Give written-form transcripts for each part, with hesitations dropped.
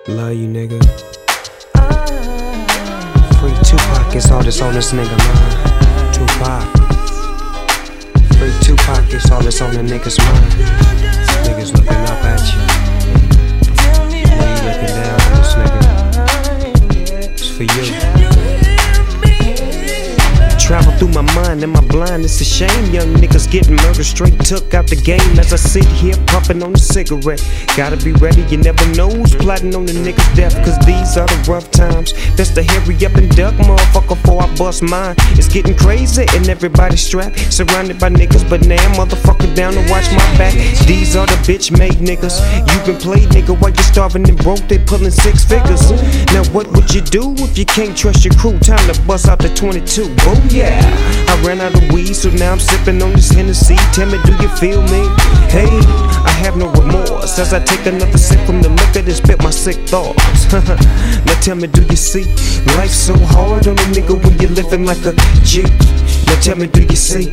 Love you, nigga. Free Tupac, it's all that's on this nigga mind. Tupac. Free Tupac, it's all that's on the nigga's mind. Niggas looking up at you. When you looking down on this nigga, it's for you. Travel through my mind and my blind, it's a shame. Young niggas getting murdered, straight took out the game. As I sit here puffing on a cigarette, gotta be ready, you never know who's plotting on the niggas' death. Cause these are the rough times. Best to hurry up and duck, motherfucker, before I bust mine. It's getting crazy and everybody's strapped, surrounded by niggas, but now motherfucker down to watch my back. These are the bitch-made niggas. You been played, nigga, while you starving and broke, they pulling 6 figures. Now what would you do if you can't trust your crew? Time to bust out the 22, boom. Yeah, I ran out of weed, so now I'm sipping on this Hennessy. Tell me, do you feel me? Hey, I have no remorse as I take another sip from the liquor that spit my sick thoughts. Now tell me, do you see? Life's so hard on a nigga when you're living like a G. Now tell me, do you see?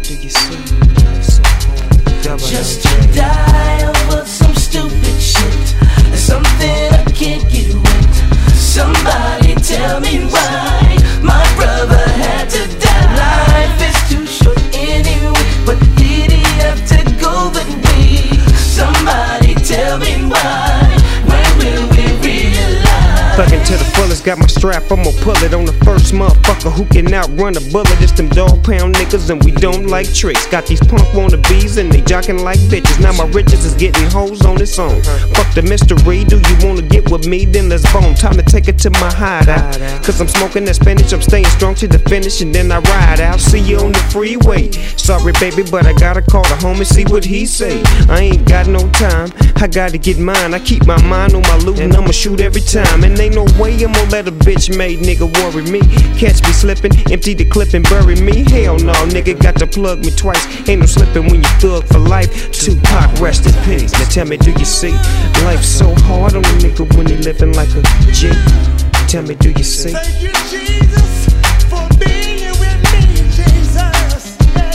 Just to die over some stupid shit, something I can't get right. Somebody tell me why my brother had to die. Life is too short anyway, but did he have to go that way? Somebody tell me why. When will we realize? Thuggin' to the fullest, got my strap, I'ma pull it on the first motherfucker who can outrun a bullet. It's them dog pound niggas and we don't like tricks. Got these punk wannabes and they jockin' like bitches. Now my riches is getting hoes on its own. Fuck the mystery, do you wanna get with me? Then let's bone. Time to take it to my hideout, cause I'm smoking that spinach, I'm staying strong to the finish and then I ride out. See you on the freeway. Sorry baby, but I gotta call the homie, see what he say. I ain't got no time, I gotta get mine. I keep my mind on my loot and I'ma shoot every time. And ain't no way I'm gonna let a bitch made nigga worry me. Catch me slipping, empty the clip and bury me. Hell no, nigga got to plug me twice. Ain't no slipping when you thug for life. Tupac, rest in peace. Now tell me, do you see? Life's so hard on a nigga when he living like a G. Tell me, do you see? Thank you, Jesus, for being with me, Jesus.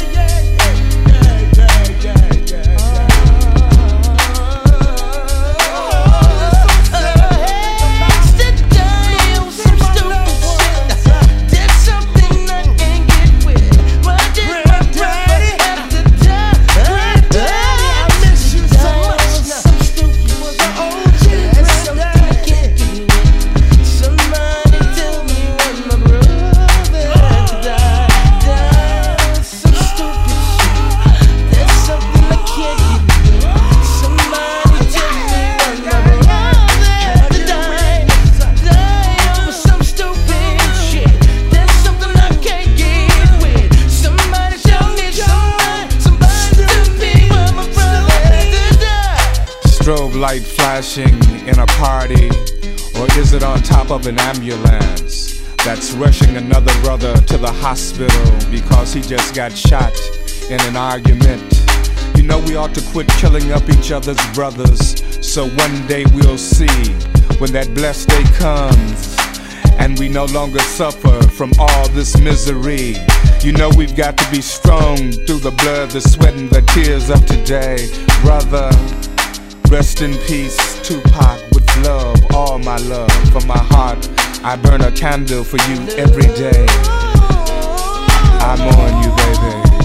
Strobe light flashing in a party, or is it on top of an ambulance that's rushing another brother to the hospital because he just got shot in an argument? You know we ought to quit killing up each other's brothers, so one day we'll see when that blessed day comes and we no longer suffer from all this misery. You know we've got to be strong through the blood, the sweat and the tears of today. Brother, rest in peace, Tupac, with love, all my love. From my heart, I burn a candle for you every day. I mourn you, baby.